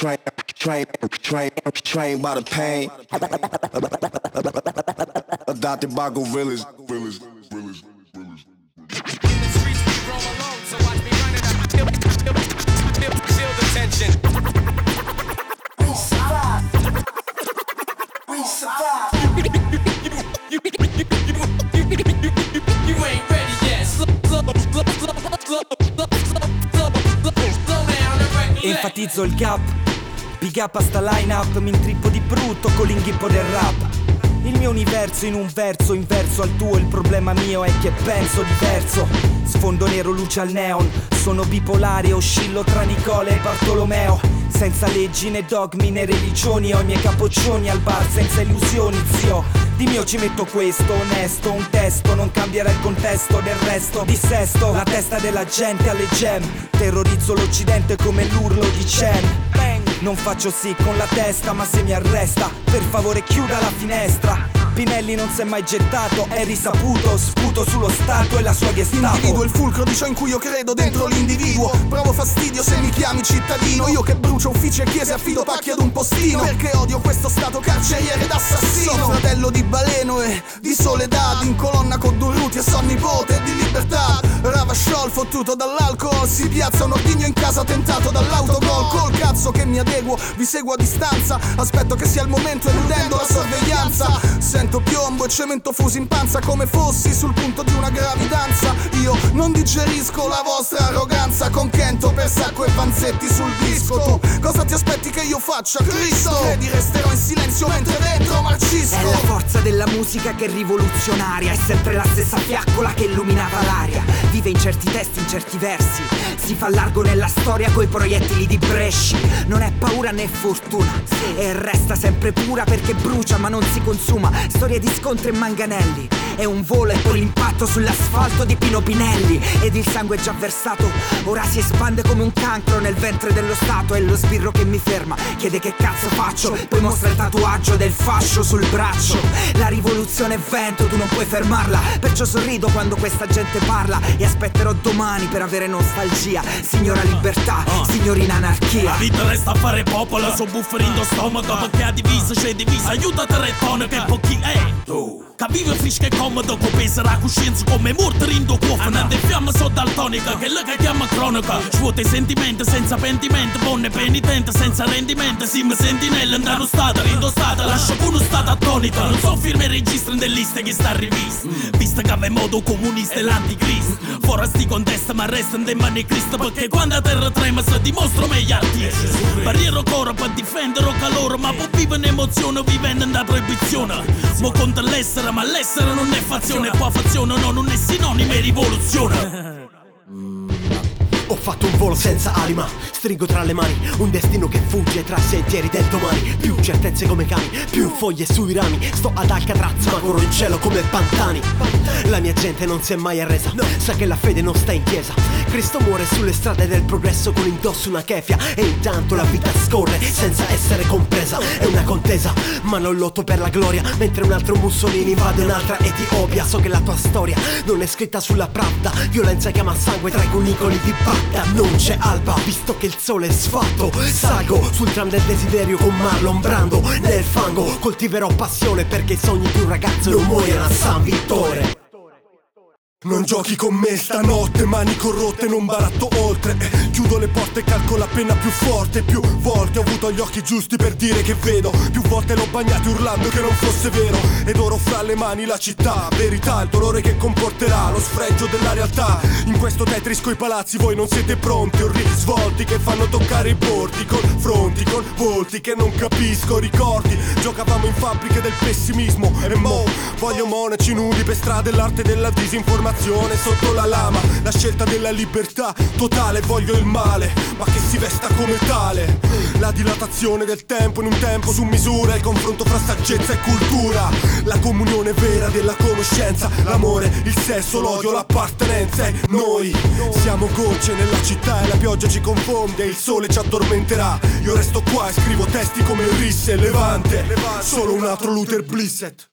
trained by the pain. Adopted by gorillas. We survive. You ain't ready yet. Slow down. Enfatizzo il gap, big up a sta line up. Mi intrippo di brutto con l'inghippo del rap. Il mio universo in un verso inverso al tuo. Il problema mio è che penso diverso. Sfondo nero, luce al neon. Sono bipolare, oscillo tra Nicole e Bartolomeo. Senza leggi né dogmi né religioni. Ho i miei capoccioni al bar senza illusioni, zio. Di mio ci metto questo, onesto, un testo. Non cambierà il contesto del resto. Dissesto la testa della gente alle gem. Terrorizzo l'occidente come l'urlo di Chen. Non faccio sì con la testa, ma se mi arresta, per favore chiuda la finestra. Pinelli non si è mai gettato, è risaputo. Sputo sullo Stato e la sua Gestapo. Individuo il fulcro di ciò in cui io credo dentro l'individuo. Provo fastidio se mi chiami cittadino. Io che brucio uffici e chiese affido pacchi ad un postino. Perché odio questo stato carceriere ed assassino. Sono fratello di Baleno e di Soledad. In colonna con Durruti e son nipote di libertà. Ravasciol fottuto dall'alcol. Si piazza un ordigno in casa tentato dall'autogol. Col cazzo che mi adeguo, vi seguo a distanza. Aspetto che sia il momento eludendo la sorveglianza. Sento piombo e cemento fusi in panza come fossi sul punto di una gravidanza. Io non digerisco la vostra arroganza. Con Kento per sacco e Vanzetti sul disco. Tu cosa ti aspetti che io faccia, Cristo? Credi resterò in silenzio mentre dentro marcisco. È la forza della musica che è rivoluzionaria. È sempre la stessa fiaccola che illuminava l'aria. Vive in certi testi, in certi versi. Si fa largo nella storia coi proiettili di Bresci. Non è paura né fortuna e resta sempre pura perché brucia ma non si consuma. Storie di scontri e manganelli. È un volo e poi l'impatto sull'asfalto di Pino Pinelli. Ed il sangue già versato ora si espande come un cancro nel ventre dello Stato. E lo sbirro che mi ferma chiede che cazzo faccio. Poi mostra il tatuaggio del fascio sul braccio. La rivoluzione è vento, tu non puoi fermarla. Perciò sorrido quando questa gente parla. E aspetterò domani per avere nostalgia. Signora libertà, signorina anarchia. La vita resta a fare popolo. So bufferindo stomaco perché ha divisa, c'è divisa. Aiutate retone che pochi tu che vive fresco e comodo. Con pesa la coscienza come morto rindo cuofa. Andate in fiamma so daltonica che la che chiama cronaca. Svuota i sentimenti senza pentimento. Bonne penitente senza rendimento. Sim sentinella andano stata rindostata. Lascia uno stato attonito. Non so firme registri delle liste che sta rivista. Vista che ave modo comunista e l'anticristo. Fora sti contesta ma restano dei mani Cristo. Perché quando a terra trema si dimostra meglio artista. Barriero coro per difendere o calore. Ma può vivere un'emozione vivendo da proibizione. Mo conta l'essere ma l'essere non è fazione. Qua fazione no, non è sinonimo, è rivoluzione. Ho fatto un volo senza anima, stringo tra le mani un destino che fugge tra sentieri del domani. Più certezze come cani, più foglie sui rami. Sto ad Alcatraz ma corro in cielo come Pantani. La mia gente non si è mai arresa, sa che la fede non sta in chiesa. Cristo muore sulle strade del progresso con indosso una kefia. E intanto la vita scorre senza essere compresa. È una contesa ma non lotto per la gloria. Mentre un altro Mussolini invade un'altra Etiopia. So che la tua storia non è scritta sulla Pravda. Violenza chiama sangue tra i cunicoli di Baghdad. Non c'è alba, visto che il sole è sfatto. Salgo sul tram del desiderio con Marlon Brando. Nel fango coltiverò passione perché i sogni di un ragazzo non muoiono a San Vittore. Non giochi con me stanotte, mani corrotte, non baratto oltre. Chiudo le porte e calco la penna più forte. Più volte ho avuto gli occhi giusti per dire che vedo. Più volte l'ho bagnato urlando che non fosse vero. Ed oro fra le mani la città, verità, il dolore che comporterà lo sfregio della realtà. In questo Tetris coi palazzi voi non siete pronti. Ho risvolti che fanno toccare i bordi. Confronti con volti che non capisco. Ricordi, giocavamo in fabbriche del pessimismo. E mo voglio monaci nudi per strade, l'arte della disinformazione sotto la lama, la scelta della libertà totale. Voglio il male, ma che si vesta come tale. La dilatazione del tempo in un tempo su misura. Il confronto fra saggezza e cultura. La comunione vera della conoscenza. L'amore, il sesso, l'odio, l'appartenenza. E noi siamo gocce nella città. E la pioggia ci confonde e il sole ci addormenterà. Io resto qua e scrivo testi come Ulisse e Levante. Solo un altro Luther Blissett.